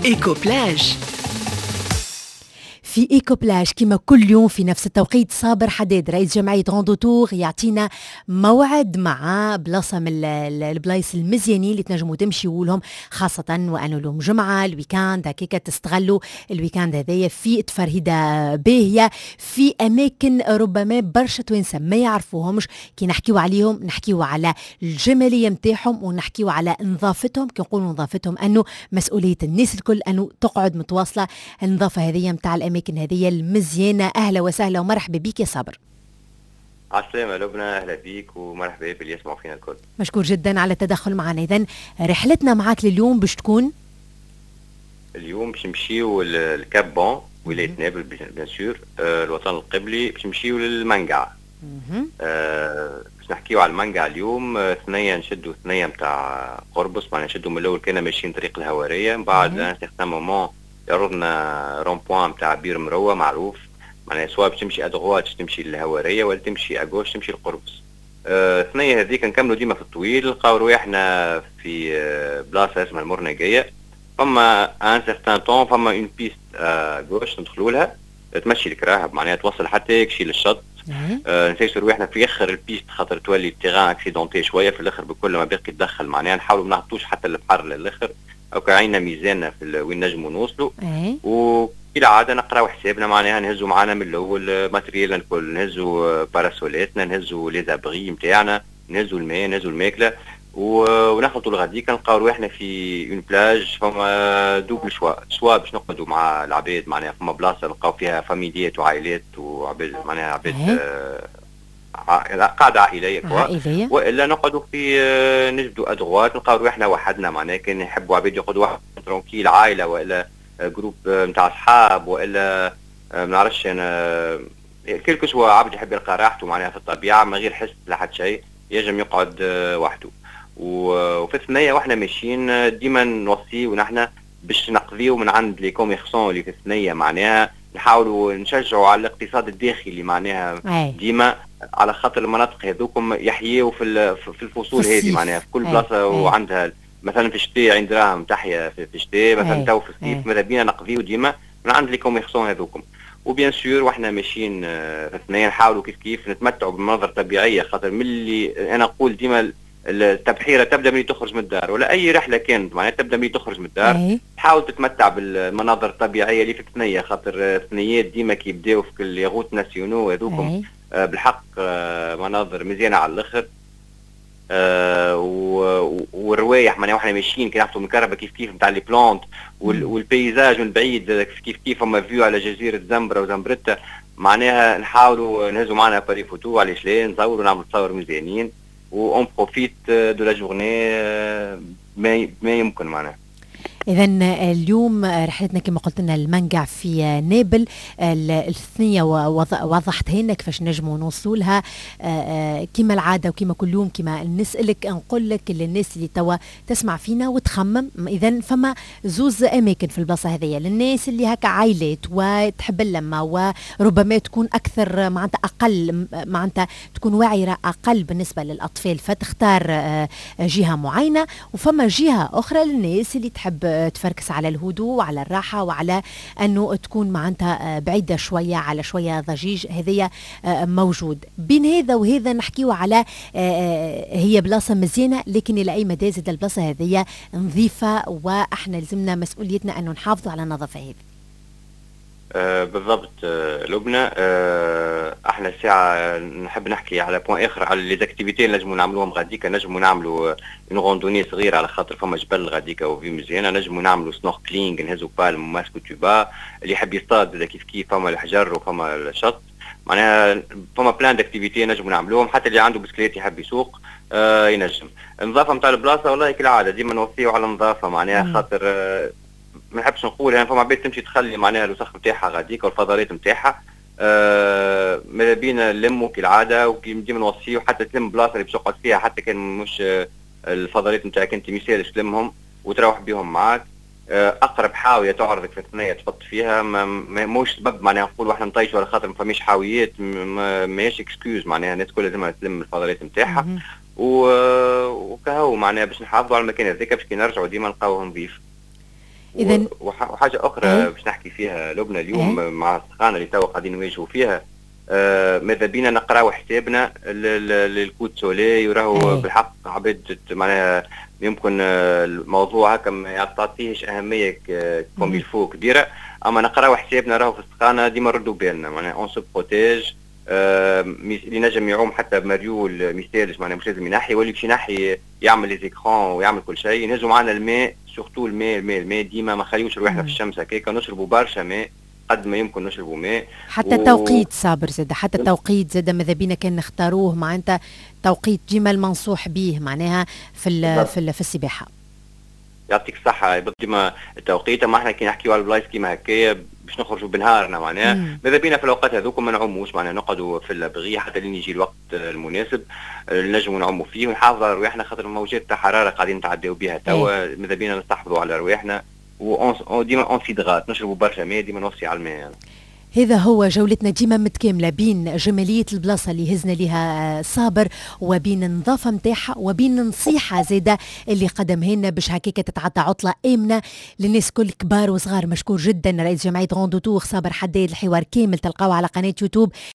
إيكو بلاج. في إيكو بلاج كما كل يوم في نفس التوقيت صابر حداد رئيس جمعية غوندو تور يعطينا موعد مع بلاصة من البلايص المزيانين اللي تنجموا تمشيوا لهم، خاصة وأنه لهم جمعة الويكاند هكاك تستغلوا الويكاند هذايا في تفرهيدة باهية في أماكن ربما برشا توانسة ما يعرفوهمش. كي نحكيوا عليهم نحكيوا على الجمالية متاعهم ونحكيوا على نظافتهم. كي نقولوا نظافتهم أنه مسؤولية الناس الكل أنه تقعد متواصلة النظافة هذه متاع الأماكن هذه المزيانة. أهلا وسهلا ومرحبا بك يا صابر. عسلامة لبنى، أهلا بيك ومرحبا باللي يسمعوا فينا الكل. مشكور جدا على التدخل معنا. إذن رحلتنا معك لليوم باش تكون اليوم باش نمشيو الكاب بون ولاية نابل بيان سور، الوطن القبلي، باش نمشيو للمنقع. باش نحكيو على المنقع اليوم. ثنية نشدوا ثنية متاع قربص، معناها نشدوا من الأول كنا ماشيين طريق الهوارية، من بعد ان سيغتان مومون يعرضنا رون بوان متاع بير مروة معروف، معناها سواء باش تمشي ادغوات تمشي للهوارية ولا تمشي اغوش تمشي للقربص. ثنية هذيك نكملوا ديما في الطويل، نلقاو رواحنا في بلاصة اسمها المرنقية. فما ان سيغتان طون فما اون بيست غوش ندخلوا لها تمشي الكراهب، معناها توصل حتى يكشي للشط. نسيسو رواحنا في اخر البيست خاطر تولي التيغان اكسيدونتي شويه في الاخر، بكل ما باقي تدخل معناها نحاولوا ما نهبطوش حتى البحر للاخر، او كعينا ميزاننا في وين نجموا نوصلوا. وكالعاده نقراو حسابنا، معناها نهزوا معنا من الاول ماتريال الكل، نهزوا باراسولاتنا، نهزوا لي زابغي نتاعنا، نهزوا الماء، نهزوا الماكله، ونخلطوا الغديك. نلقاو رواحنا في اون بلاج فما دوبل شوا باش نقعدوا مع العباد، معناها فما بلاصه نلقاو فيها فاميليات وعائلات وعباد، معناها عباد قاعده عائليه والا نقعدوا في نجدوا ادغوات نلقاو رواحنا وحدنا، معناها كان يحبوا عباد يقعدوا واحد ترونكيل عائله والا جروب نتاع اصحاب والا ما نعرفش انا كلكو سوا عبد يحب يلقى راحته معناها في الطبيعه من غير حس لحد شيء ينجم يقعد وحده. وفي الثنيه واحنا ماشيين ديما نوصي ونحن باش نقضيو من عند لي كوميرسون اللي في الثنيه، معناها نحاولوا نشجعوا على الاقتصاد الداخلي معناها ديما، على خاطر المناطق هذوكم يحيوا في الفصول هذه، معناها في كل بلاصه وعندها مثلا في الشتاء عند دراهم تحيا في الشتاء مثلا، تو في الصيف ماذا بينا نقضيو ديما من عند لي كوميرسون هذوكم. وبيان سور واحنا ماشيين في الثنيه نحاولوا كيف نتمتعوا بمناظر طبيعيه، خاطر ملي انا نقول ديما التبحيره تبدا من تخرج من الدار، ولا اي رحله كانت معناها تبدا من تخرج من الدار تحاول تتمتع بالمناظر الطبيعيه اللي في الثنيه، خاطر الثنيات ديما كيبداو في الياغوت ناسيونو هذوكم بالحق مناظر مزيانه على الاخر. والروايح معناها واحنا ماشيين كي نحطوا من الكهرباء كيف نتاع لي بلانت والبيزاج من بعيد كيف فما فيو على جزيره زمبره وزمبرتا، معناها نحاولوا نهزوا معنا باري فوتو علاش لا نصوروا ونعملوا تصاور مزيانين وون بروفيت دو لا جورني ما يمكن معناها. إذن اليوم رحلتنا كما قلت لنا المنقع في نابل، الثنية وضحتها لنا كيفاش نجموا نوصلوا لها كما العادة وكما كل يوم كما نسألك نقول لك للناس اللي توا تسمع فينا وتخمم. إذن فما زوز أماكن في البلاصة هذية للناس اللي هكا عائلات وتحب اللمة وربما تكون أكثر معناتها أقل معناتها تكون واعية أقل بالنسبة للأطفال، فتختار جهة معينة، وفما جهة أخرى للناس اللي تحب تفركس على الهدوء وعلى الراحة وعلى أنه تكون معناتها بعيدة شوية على شوية ضجيج. هذه موجود بين هذا وهذا نحكيو على هي بلاصة مزيانة، لكن إلى أي مدى زاد البلاصة هذه نظيفة وإحنا لازمنا مسؤوليتنا أنه نحافظوا على النظافة هذه. بالضبط لبنى. احنا الساعه نحب نحكي على بوان اخر على لي زاكتيفيتي اللي نجموا نعملوهم غاديكا. نجموا نعملوا اون غوندوني صغيره على خاطر فما جبل غاديكا وفي مزيانه، نجموا نعملوا سنوركلينغ نهزوا بالم ماسكو توبا، اللي يحب يصطاد كيف فما الحجر وفما الشط، معناها فما بلان داكتيفيتي نجموا نعملوهم. حتى اللي عنده بسكليت يحب يسوق ينجم. النظافه نتاع البلاصه والله كالعاده ديما نوصيو على النظافه، معناها خاطر ما نحبش نقول يعني فما عباد تمشي تخلي معناها الوسخ نتاعها غاديك والفضلات نتاعها. ماذا بينا نلموا كالعاده وديما نوصيو حتى تلم بلاصه اللي باش تقعد فيها، حتى كان مش الفضلات نتاعك انت ميسالش تلمهم وتروح بهم معاك. اقرب حاويه تعرضك في الثنيه تحط فيها، موش سبب معناها نقول واحنا نطيشوا على خاطر ما فماش حاويات، ماهيش اكسكيوز، معناها الناس كلها لازم تلم الفضلات نتاعها وكهو معناها باش نحافظوا على المكان هذاك باش كي نرجعوا ديما نلقاوه نظيف. اذا وحاجه اخرى باش نحكي فيها لبنى اليوم مع السخانه اللي توا قاعدين نواجهوا فيها. ماذا بينا نقراو حسابنا للكوت سولي، وراهو بالحق عباد معناها يمكن الموضوع هكا ما يعطيهش اهميه كوم يلفو كبيره، اما نقراو حسابنا راهو في السخانه ديما نردوا بالنا معناها اون سو بروتيج. اللي نجم يعوم حتى بمريول ميسالش معناها مش لازم ينحي، واللي باش ينحي يعمل لي زيكران ويعمل كل شيء. ينجموا معنا الماء، سورتو الماء ديما ما خليوش رواحنا في الشمس هكاكا، نشربوا برشا ماء قد ما يمكن نشربوا ماء. حتى التوقيت صابر زاد، حتى التوقيت زاد ماذا بينا كان نختاروه معناتها توقيت ديما المنصوح به معناها في السباحه. يعطيك الصحة. ديما التوقيت، اما احنا كي نحكيو على البلايص كيما هكايا باش نخرجوا بنهارنا معناها ماذا بينا في الاوقات هذوك ما نعوموش معناها، نقعدوا في البغي حتى لين يجي الوقت المناسب نجموا نعوموا فيه ونحافظوا على رواحنا، خاطر موجات تاع حراره قاعدين نتعداو بها توا. ماذا بينا نستحفظوا على رواحنا وديما اون سيدغات، نشربوا برشا ماء، ديما نوصي على الماء. هذا هو جولتنا ديما متكامله بين جماليه البلاصه اللي هزنا لها صابر، وبين النظافه نتاعها، وبين النصيحه زاده اللي قدمها لنا باش هكاك تتعدى عطله امنه للناس كل كبار وصغار. مشكور جدا رئيس جمعيه غوندو تور صابر حداد. الحوار كامل تلقاوه على قناه يوتيوب